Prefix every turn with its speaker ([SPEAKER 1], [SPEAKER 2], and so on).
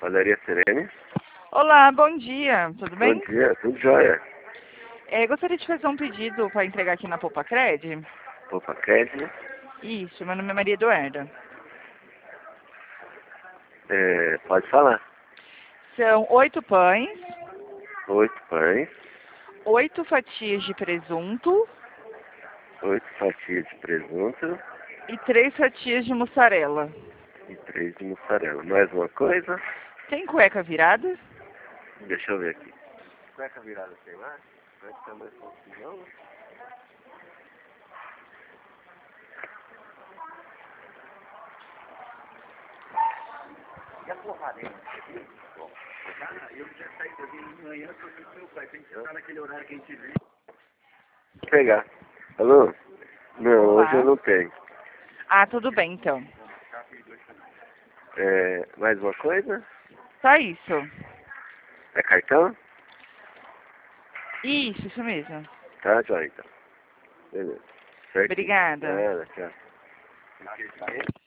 [SPEAKER 1] Valeria Serene.
[SPEAKER 2] Olá, bom dia, tudo bem?
[SPEAKER 1] Bom dia, tudo jóia.
[SPEAKER 2] Gostaria de fazer um pedido para entregar aqui na Popacred.
[SPEAKER 1] Popacred.
[SPEAKER 2] Isso, meu nome é Maria Eduarda.
[SPEAKER 1] Pode falar.
[SPEAKER 2] São 8 pães,
[SPEAKER 1] 8 pães,
[SPEAKER 2] 8 fatias de presunto
[SPEAKER 1] 8 fatias de presunto
[SPEAKER 2] e 3 fatias de mussarela.
[SPEAKER 1] e 3 de mussarela. Mais uma coisa?
[SPEAKER 2] Tem cueca virada?
[SPEAKER 1] Deixa eu ver aqui. Cueca virada tem lá? Vai ficar mais confusão. E a porrada, hein? Cara, eu já saí daqui de manhã, só que o meu pai tem que estar naquele horário que a gente vê. Vou pegar. Alô? Não,
[SPEAKER 2] Olá.
[SPEAKER 1] hoje eu não tenho.
[SPEAKER 2] Ah, tudo bem então.
[SPEAKER 1] Mais uma coisa?
[SPEAKER 2] Só isso.
[SPEAKER 1] É cartão?
[SPEAKER 2] Isso mesmo.
[SPEAKER 1] Tá, joia então. Beleza. Certinho.
[SPEAKER 2] Obrigada.
[SPEAKER 1] Nada, tchau.